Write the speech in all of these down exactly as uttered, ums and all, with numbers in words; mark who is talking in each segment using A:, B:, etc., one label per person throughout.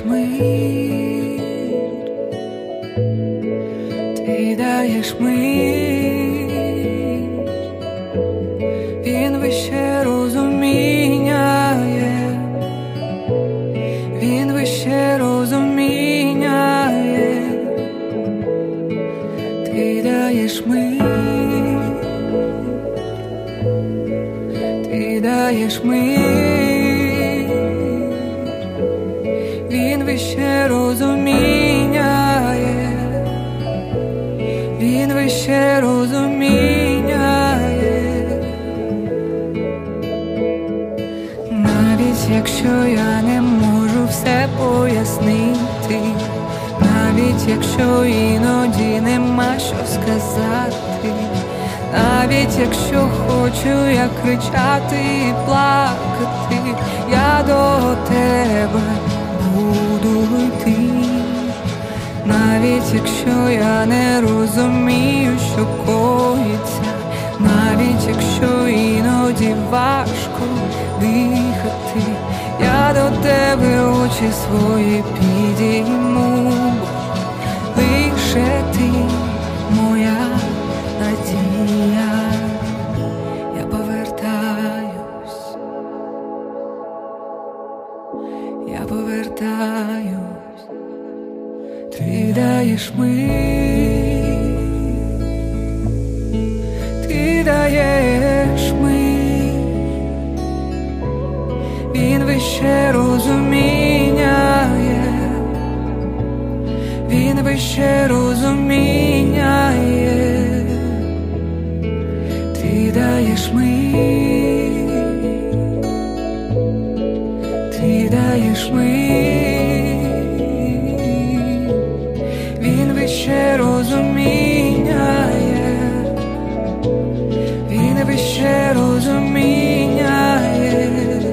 A: даєш мир, ти даєш мир, він вище розуміння є, він вище розуміння є, ти даєш мир, ти даєш мир, він вище розуміння є, він вище розуміння є. Навіть якщо я не можу все пояснити, навіть якщо іноді нема що сказати, навіть якщо хочу я кричати і плакати, я до тебе буду йти. Навіть якщо я не розумію, що коїться, навіть якщо іноді важко дихати, я до тебе очі свої підійму, лише ти моя надія. Я повертаюсь, я повертаюсь, ти даєш мир, ти даєш мир, він вище розуміння є, він вище розуміння є, ти даєш мир, ти даєш мир, він вище розуміння є, він вище розуміння є.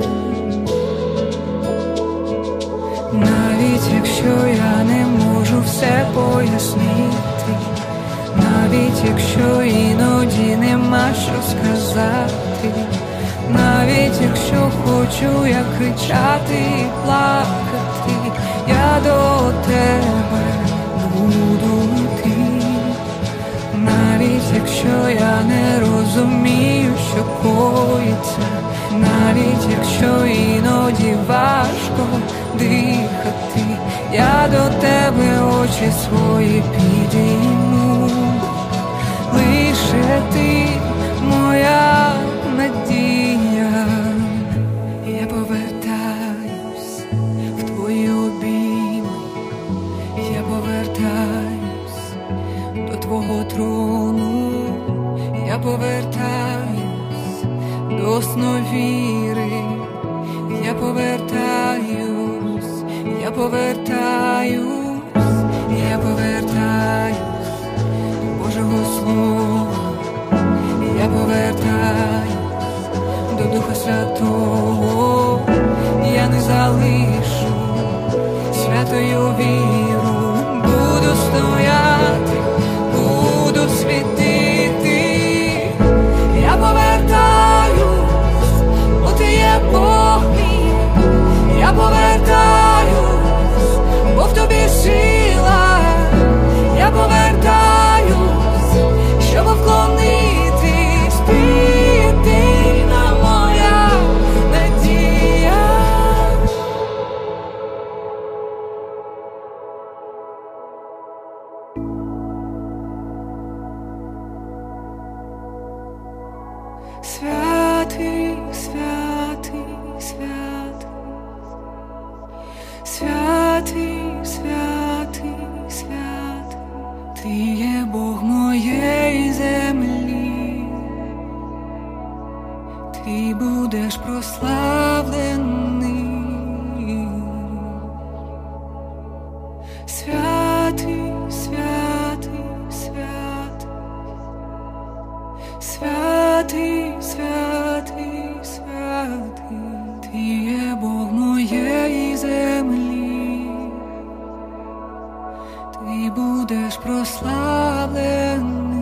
A: Навіть якщо я не можу все пояснити, навіть якщо іноді нема що сказати, навіть якщо хочу я кричати і плакати, я до тебе буду йти. Навіть якщо я не розумію, що коїться, навіть якщо іноді важко дихати, я до тебе очі свої підійму, лише ти моя надія. Я повертаюсь в твої обійми, я повертаюсь до твого трону, я повертаюсь до основіри, я повертаюсь, я повертаюсь, я повертаюсь до Божого Слова, я повертаюсь до Духа Святого, я не залишу святою віру, буду стояти, буду світити, я повертаюсь, бо ти є Бог мій, я повертаюсь, бо в тобі сила, я повертаюсь, щоб вклонитись, ти єдина моя надія. Святий, святий, святий, святий, святий, святий, ти є Бог моєї землі, ти будеш прославлений. Святий, святий, святий, святий, святий, святий, ти є Бог моєї землі, ти будеш прославлений.